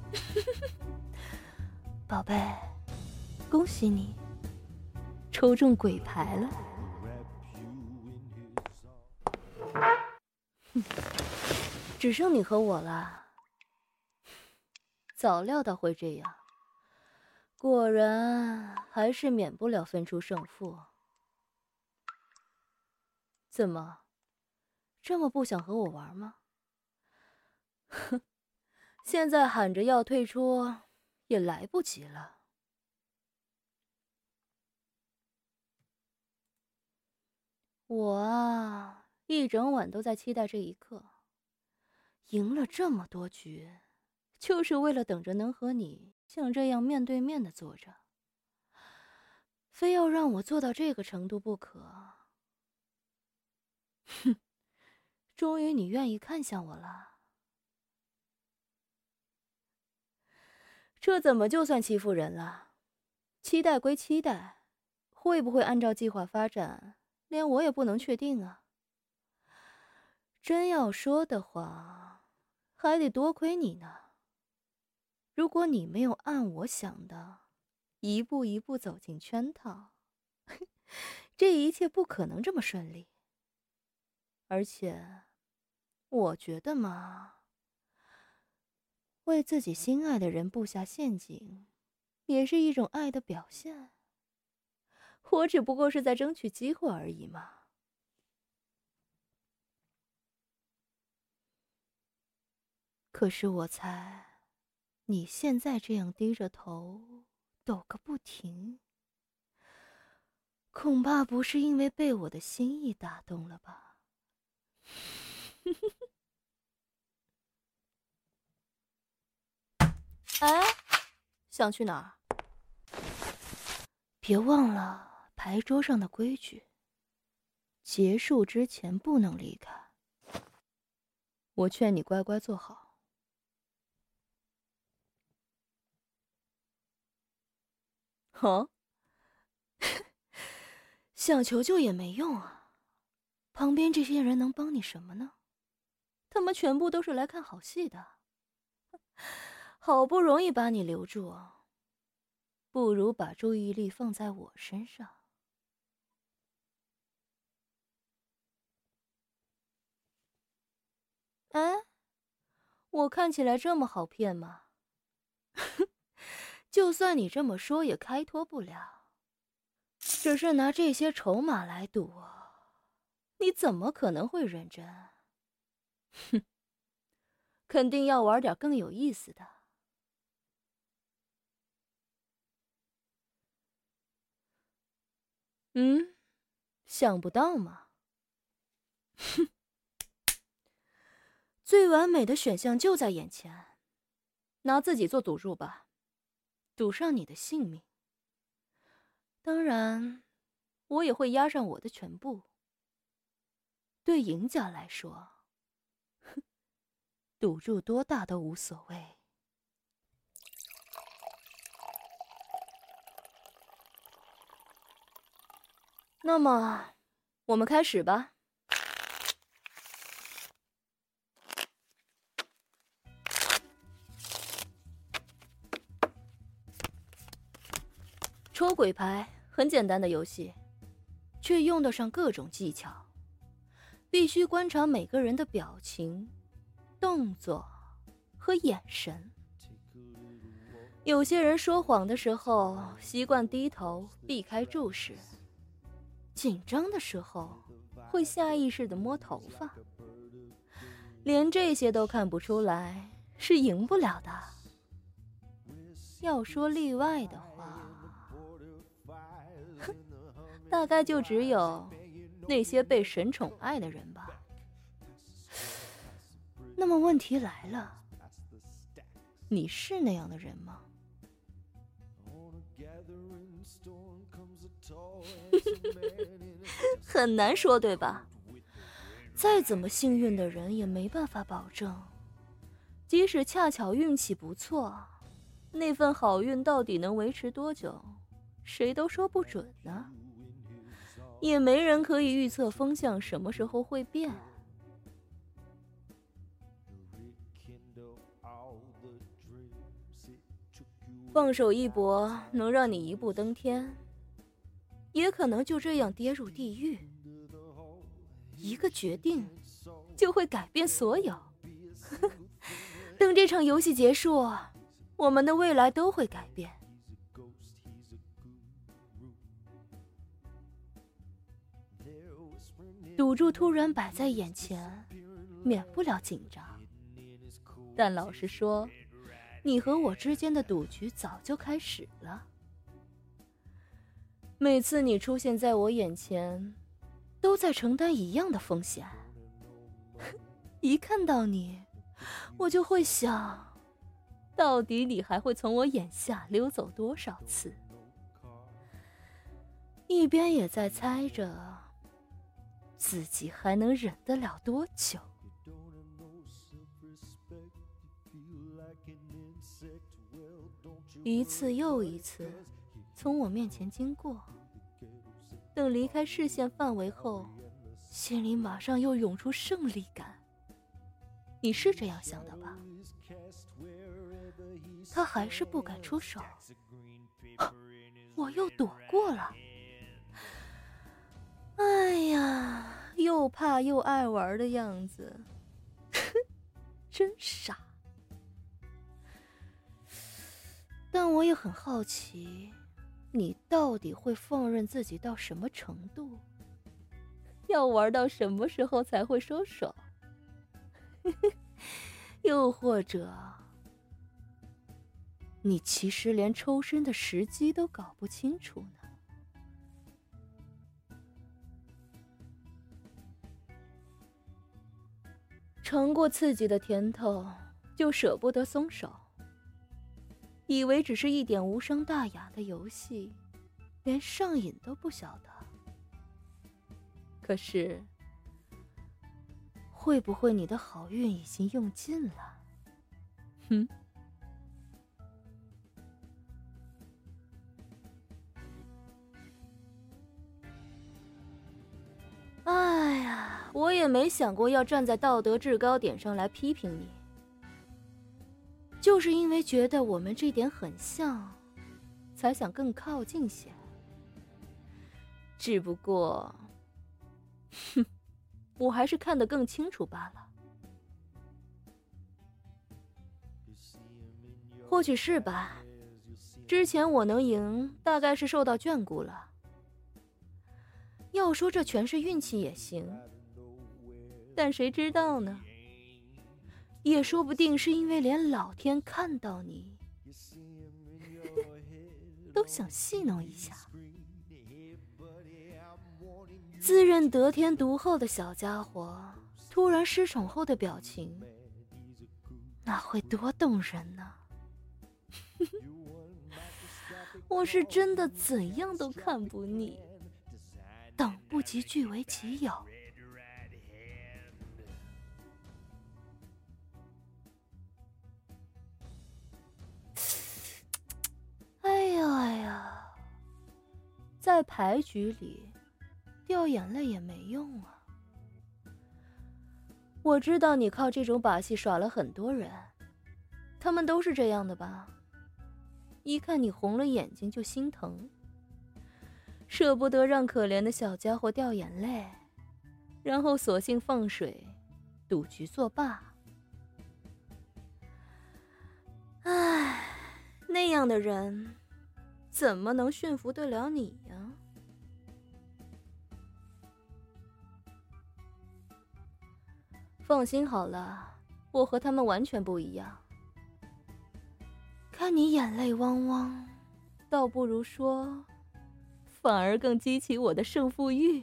宝贝，恭喜你抽中鬼牌了。只剩你和我了。早料到会这样，果然还是免不了分出胜负。怎么，这么不想和我玩吗？哼，现在喊着要退出也来不及了。我啊，一整晚都在期待这一刻。赢了这么多局，就是为了等着能和你像这样面对面的坐着。非要让我做到这个程度不可。哼，终于你愿意看向我了。这怎么就算欺负人了？期待归期待，会不会按照计划发展，连我也不能确定啊。真要说的话，还得多亏你呢。如果你没有按我想的一步一步走进圈套，这一切不可能这么顺利。而且我觉得嘛，为自己心爱的人布下陷阱也是一种爱的表现。我只不过是在争取机会而已嘛。可是我猜你现在这样低着头抖个不停，恐怕不是因为被我的心意打动了吧。哎，想去哪儿？别忘了牌桌上的规矩，结束之前不能离开。我劝你乖乖坐好。哦，想求救也没用啊。旁边这些人能帮你什么呢？他们全部都是来看好戏的。好不容易把你留住，不如把注意力放在我身上。哎，我看起来这么好骗吗？就算你这么说也开脱不了。只是拿这些筹码来赌，你怎么可能会认真？哼，肯定要玩点更有意思的。想不到嘛。哼，最完美的选项就在眼前，拿自己做赌注吧，赌上你的性命。当然，我也会押上我的全部。对赢家来说，赌注多大都无所谓。那么，我们开始吧。抽鬼牌很简单的游戏，却用得上各种技巧，必须观察每个人的表情、动作和眼神。有些人说谎的时候习惯低头避开注视，紧张的时候会下意识地摸头发。连这些都看不出来，是赢不了的。要说例外的话，大概就只有那些被神宠爱的人吧。那么问题来了，你是那样的人吗？很难说，对吧？再怎么幸运的人也没办法保证，即使恰巧运气不错，那份好运到底能维持多久，谁都说不准呢。也没人可以预测风向什么时候会变。 放手一搏能让你一步登天，也可能就这样跌入地狱。一个决定就会改变所有。等这场游戏结束，我们的未来都会改变。赌注突然摆在眼前，免不了紧张。但老实说，你和我之间的赌局早就开始了。每次你出现在我眼前，都在承担一样的风险。一看到你，我就会想，到底你还会从我眼下溜走多少次？一边也在猜着，自己还能忍得了多久。一次又一次从我面前经过，等离开视线范围后，心里马上又涌出胜利感。你是这样想的吧？他还是不敢出手，我又躲过了。哎呀，又怕又爱玩的样子，真傻。但我也很好奇，你到底会放任自己到什么程度？要玩到什么时候才会收手？又或者，你其实连抽身的时机都搞不清楚呢？尝过刺激的甜头，就舍不得松手。以为只是一点无伤大雅的游戏，连上瘾都不晓得。可是，会不会你的好运已经用尽了？哎呀，我也没想过要站在道德制高点上来批评你。就是因为觉得我们这点很像，才想更靠近些。只不过，我还是看得更清楚罢了。或许是吧，之前我能赢，大概是受到眷顾了。要说这全是运气也行，但谁知道呢？也说不定是因为连老天看到你都想戏弄一下。自认得天独厚的小家伙突然失宠后的表情，那会多动人呢？我是真的怎样都看不腻，等不及据为己有。哎呀，在牌局里掉眼泪也没用啊。我知道你靠这种把戏耍了很多人，他们都是这样的吧？一看你红了眼睛就心疼，舍不得让可怜的小家伙掉眼泪，然后索性放水，赌局作罢。唉，那样的人怎么能驯服得了你呀？放心好了，我和他们完全不一样。看你眼泪汪汪，倒不如说，反而更激起我的胜负欲。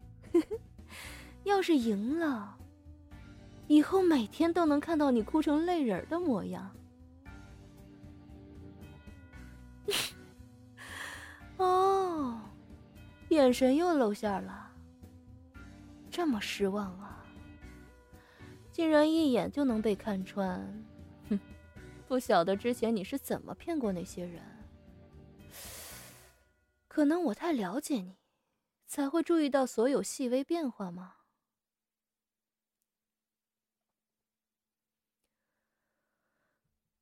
要是赢了，以后每天都能看到你哭成泪人的模样。哦，眼神又露馅了，这么失望啊！竟然一眼就能被看穿，不晓得之前你是怎么骗过那些人。可能我太了解你，才会注意到所有细微变化吗？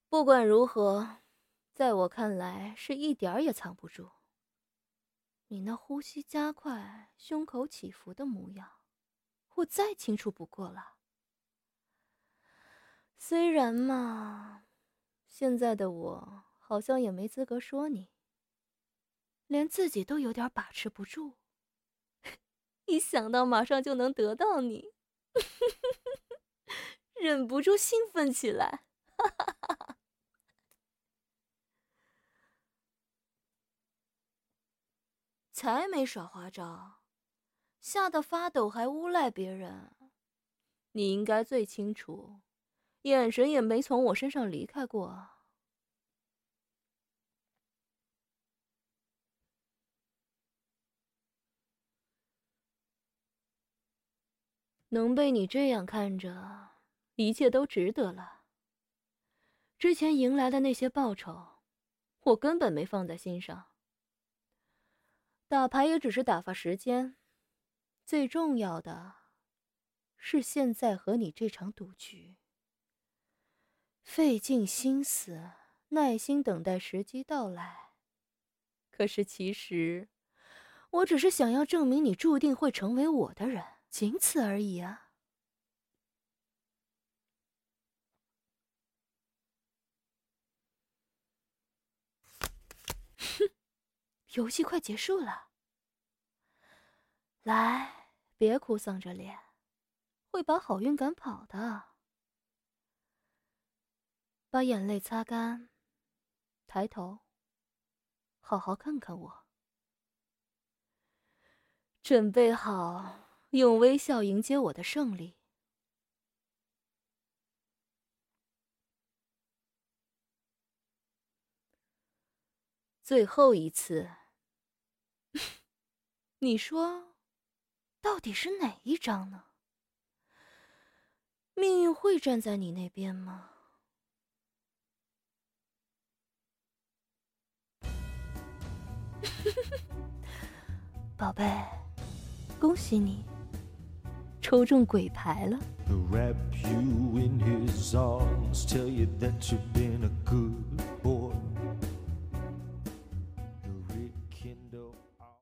不管如何，在我看来是一点儿也藏不住。你那呼吸加快、胸口起伏的模样，我再清楚不过了。虽然嘛，现在的我好像也没资格说你，连自己都有点把持不住。一想到马上就能得到你，忍不住兴奋起来。才没耍花招，吓得发抖还诬赖别人。你应该最清楚，眼神也没从我身上离开过。能被你这样看着，一切都值得了。之前迎来的那些报酬，我根本没放在心上。打牌也只是打发时间，最重要的是现在和你这场赌局。费尽心思，耐心等待时机到来。可是其实，我只是想要证明你注定会成为我的人，仅此而已啊。哼，游戏快结束了，来，别哭丧着脸，会把好运赶跑的。把眼泪擦干，抬头，好好看看我。准备好用微笑迎接我的胜利。最后一次，你说，到底是哪一张呢？命运会站在你那边吗？宝贝，恭喜你，抽中鬼牌了。 Wrap you in his arms, tell you that you've been a good